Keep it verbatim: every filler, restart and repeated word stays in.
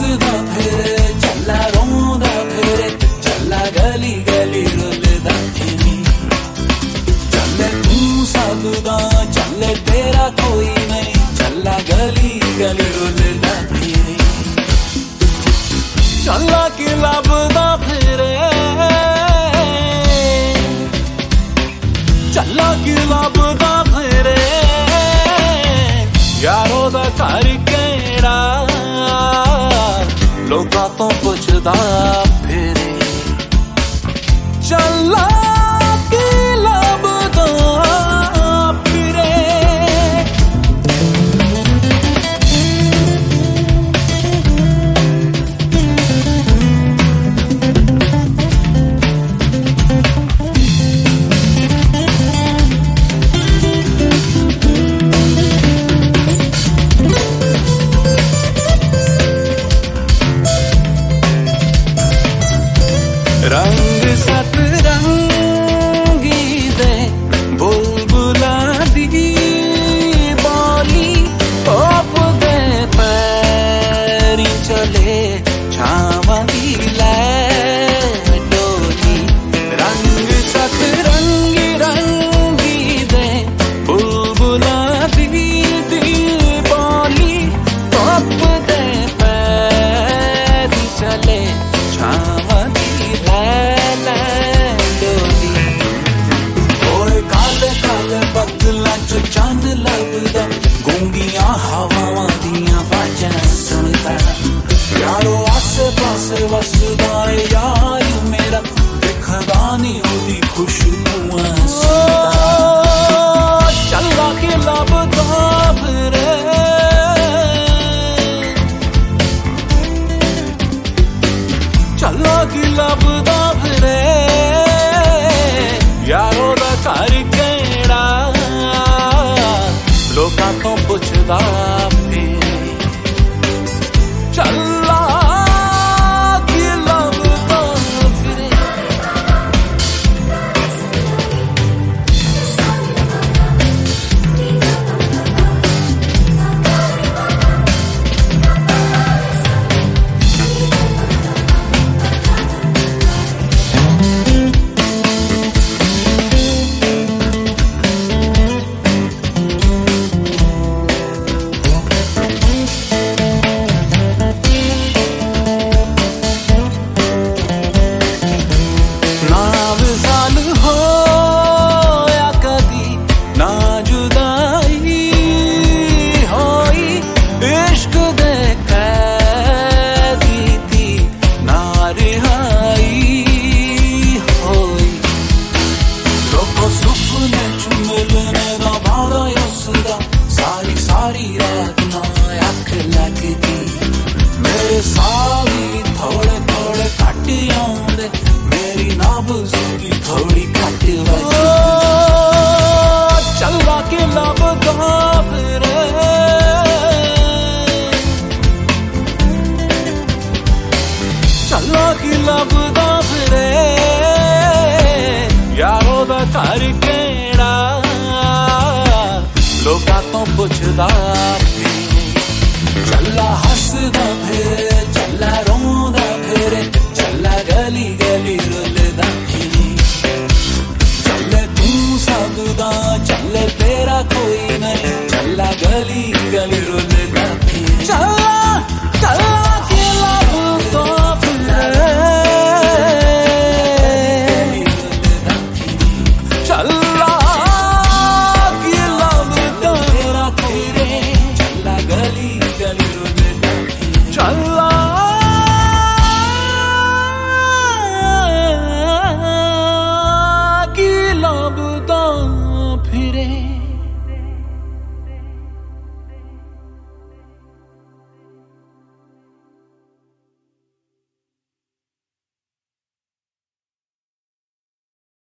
हसदा फिरे चला रोंदा फिरे चला गली गली रुलदा फिरे चले तू सबदा चले तेरा कोई नहीं चला गली गली रुलदा फिरे चला कि लभदा फिरे चला कि लभदा फिरे यारों दा घर केड़ा लोकां तो पुछदा फिरे चला कि लभदा फिरे रंग सतरंगी दे बुलबुला दी बोली ओप दे पैरी चले छावा दी लै डोली रंग सतरंगी रंगी दे बुलबुला दी दी बोली ओप दे पैरी चले छावा बदला च चंद लभदा गूंगियां हवावां दियां वाजां सुनदा यारो आसे पासे वसदा यार मेरा दिखदा नी ओदी खुशबूआं सुनदा चला के लभदा फिरे चला के लभदा फिरे यारो दा घर केड़ा लोकां तो पुछदा फिरे चला कि लभदा फिरे सारी सारी रात ना अख लगदी मेरे सावी थोड़े थोड़े घट आउंदे मेरी नाब्ज़ की थोड़ी घट वजदी चला के लभदा फिरे चला के लभदा फिरे यारो दा घर केड़ा लोकां तो पुछदा फिरे चला हसदा फिरे